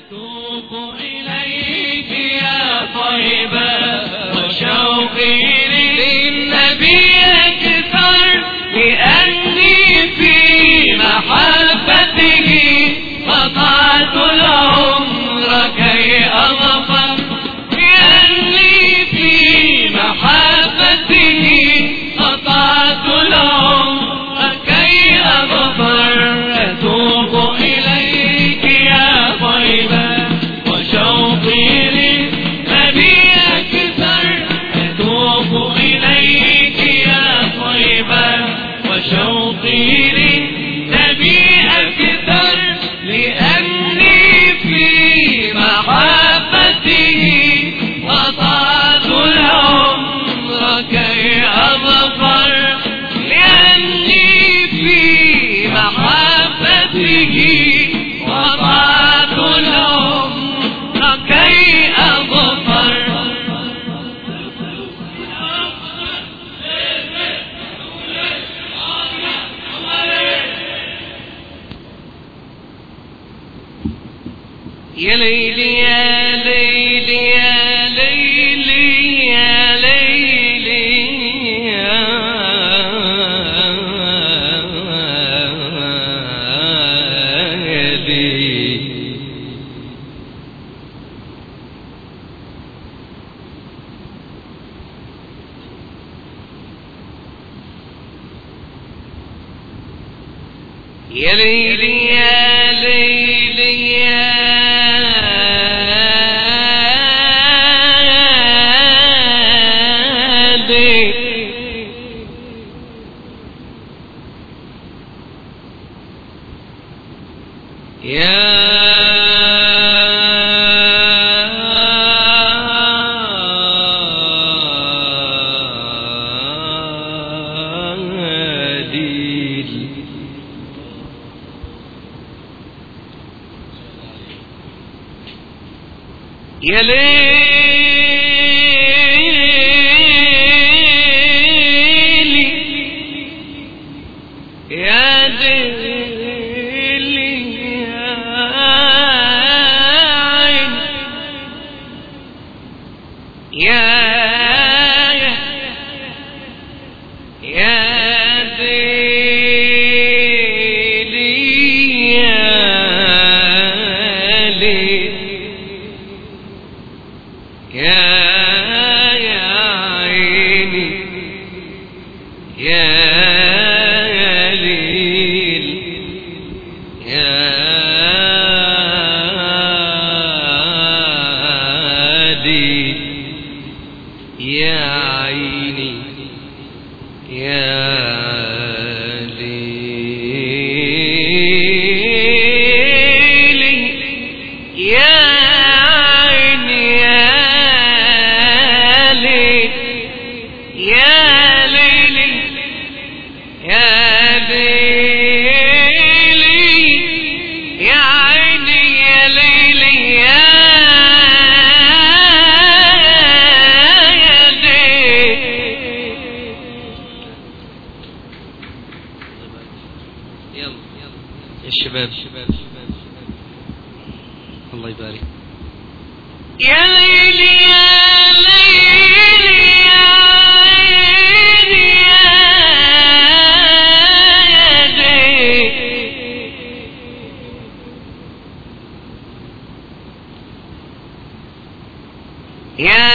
أتوب إليك يا طيبة وشوقي للنبي أكثر لأني في محبته قطعت العمر كي أظفر لأني في محبته قطعت العمر كي أظفر أتوب إليك يا طيبة وشوقي للنبي أكثر أتوب إليك يا طيبة وشوقي للنبي أكثر لأني في محبته قطعت العمر كي أظفر لأني في محبته قطعت العمر كي أظفر يا ليلي يا ليلي يا ليلي يا ليلي يا ليلي يا ليلي يا ليلي يا ليلي يا ليلي يا عين يا الشباب الله يبارك يا ليلي يا ليلي يا عيني يا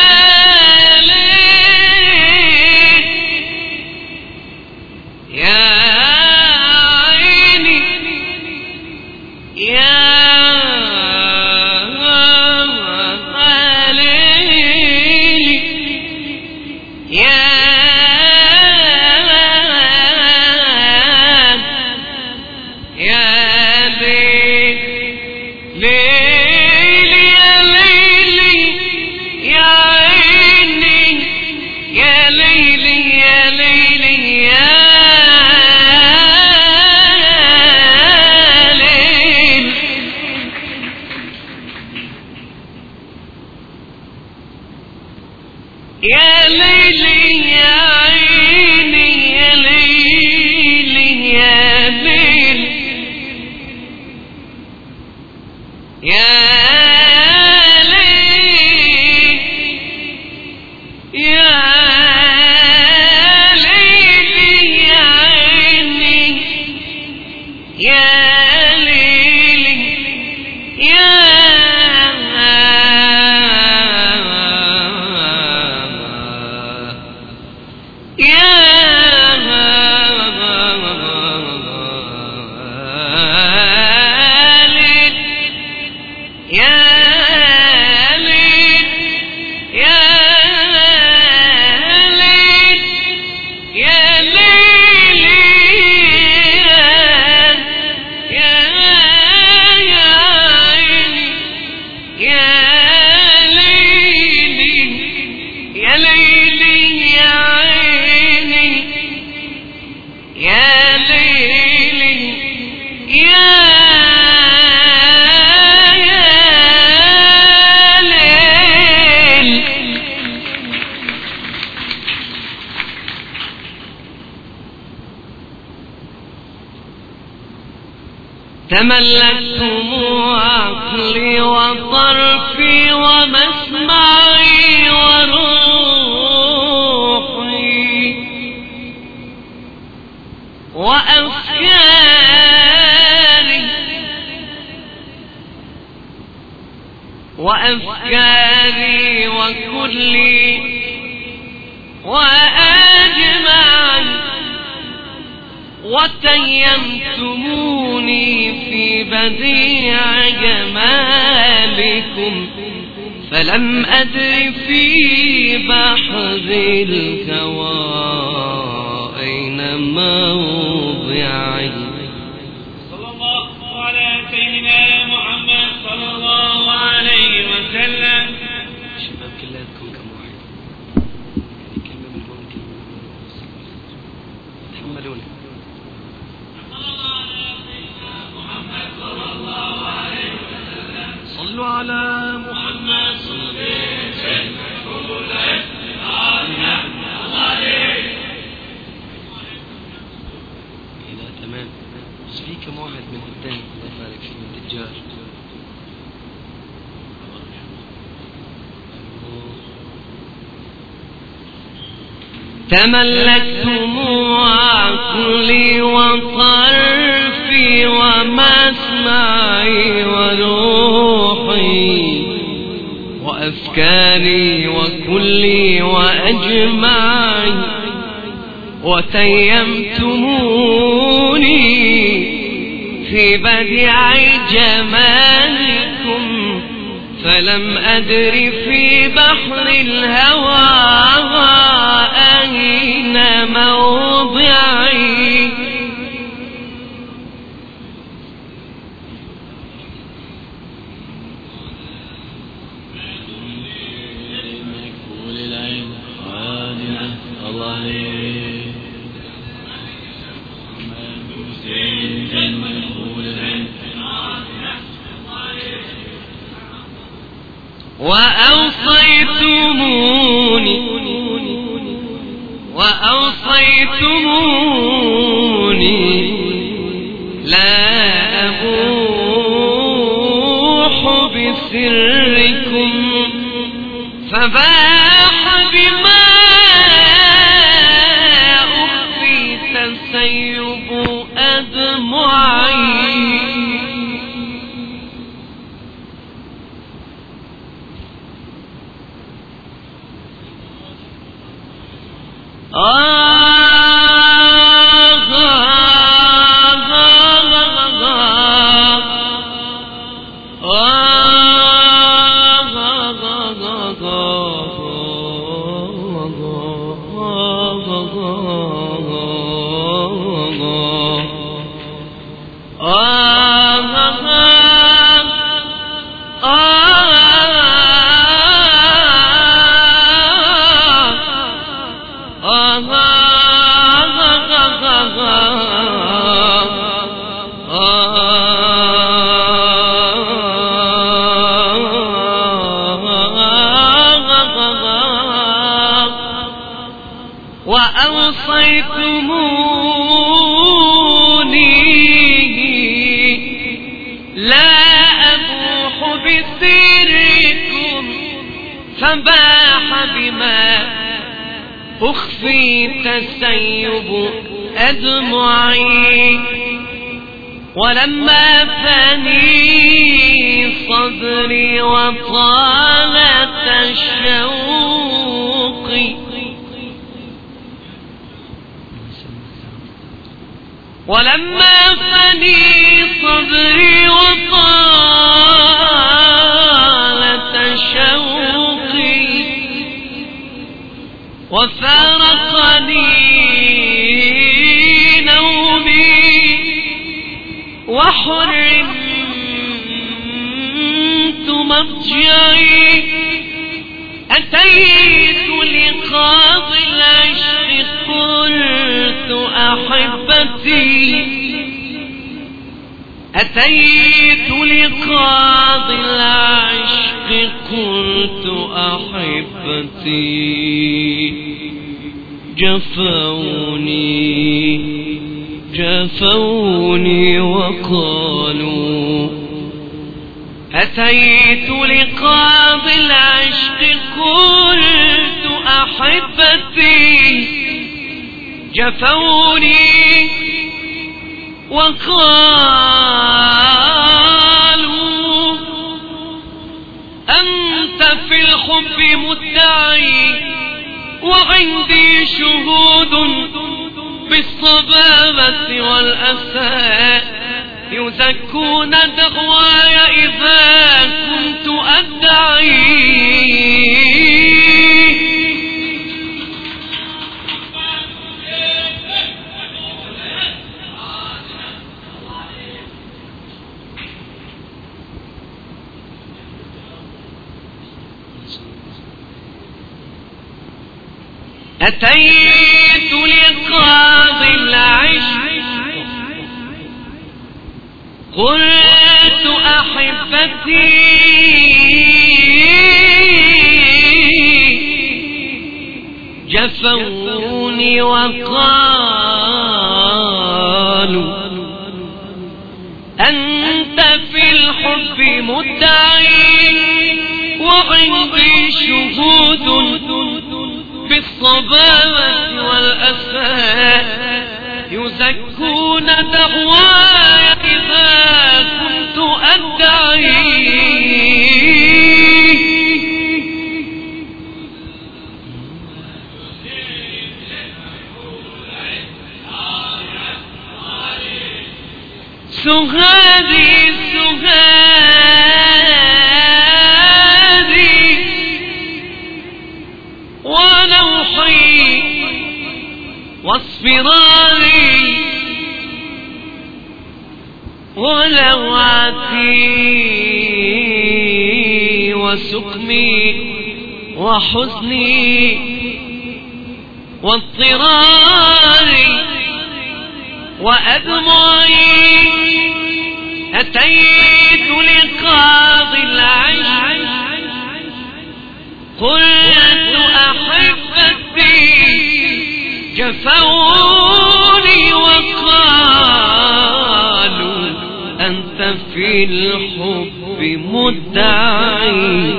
يا ليلي يا عيني يا ليلي يا ليل تملكتم عقلي وطرفي ومسمعي وروحي وأفكاري وكلي وأجمعي وتيمتموني في بديع جمالكم فلم أدر في بحر الكوى أين موضعي. صلى الله على سيدنا محمد صلى الله عليه وسلم. شباب كلاتكم كم واحد يعني كلمة من هون كلمة من هون تحملوني. صلوا على محمد صلى الله عليه وسلم. لا تمام بس في كم واحد من قدام الله يبارك فيه من تجار. تملكتم عقلي وطرفي ومسمعي وروحي وأفكاري وكلي وأجمعي وتيمتموني في بديع جمالكم فلم أدر في بحر الهوى أين موضعي. وأوصيتموني لا أبوح بسركم فباح بما أخفي تسيب أدمعي. وأوصيتموني لا أبوح بسركم فباح بما أخفي تسيب أدمعي ولما فني صدري وطالت شوقي ولما فني صدري وطالت شوقي وفارقني نومي وحرمت مضجعي أتيت لقاضي العشق قلت أحبتي أتيت لقاضي العشق قلت أحبتي جفوني وقالوا أتيت لقاضي العشق قلت أحبتي جفوني وقالوا أنت في الحب مدعي وعندي شهود بالصبابة والأساء يزكون دعواي إذا كنت أدعي أتيت لقاضي العشق قلت أحبتي جفوني وقالوا أنت في الحب مدعي وعندي شهود بالصبابة والأساء يزكون دعواي إذا كنت أدعي سهادي ونوحي واصفراري ولوعتي وسقمي وحزني واضطراري وأدمعي أتيت لقاضي العشق قلت أحبتي جفوني وقالوا أنت في الحب مدعي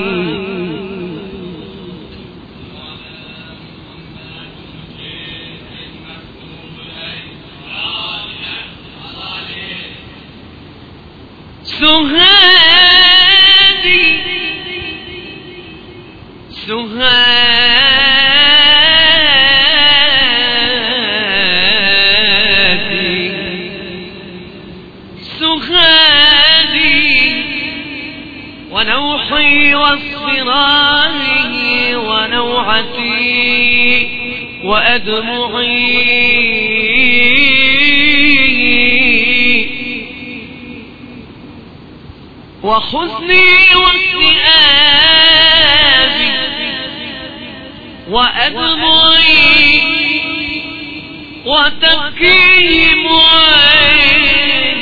سهادي ونوحي واصفراري ونوعتي وأدمعي وحزني واكتئابي وأدمعي وتبكيهم عيني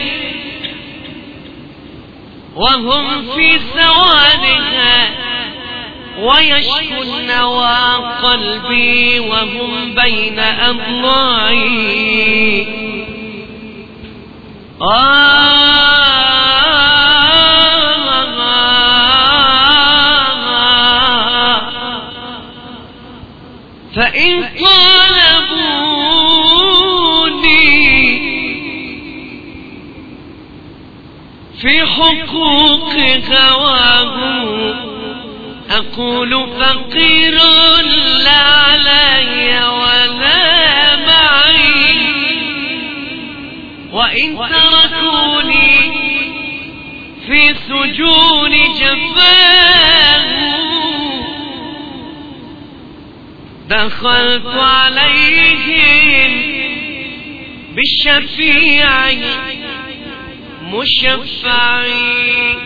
وهم في سوادها ويشكو النوى قلبي وهم بين أضلاعي في حقوق هواه أقول فقير لا علي ولا معي، وإن تركوني في سجون جفاه دخلت عليهم بالشفيع مشفعي.